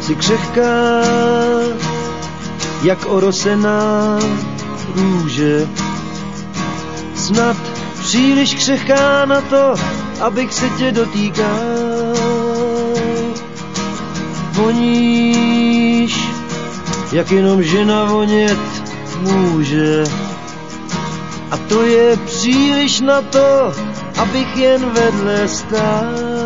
Jsi křehká, jak orosená růže. Snad příliš křehká na to, abych se tě dotýkal. Voníš, jak jenom žena vonět může. A to je příliš na to, abych jen vedle stál.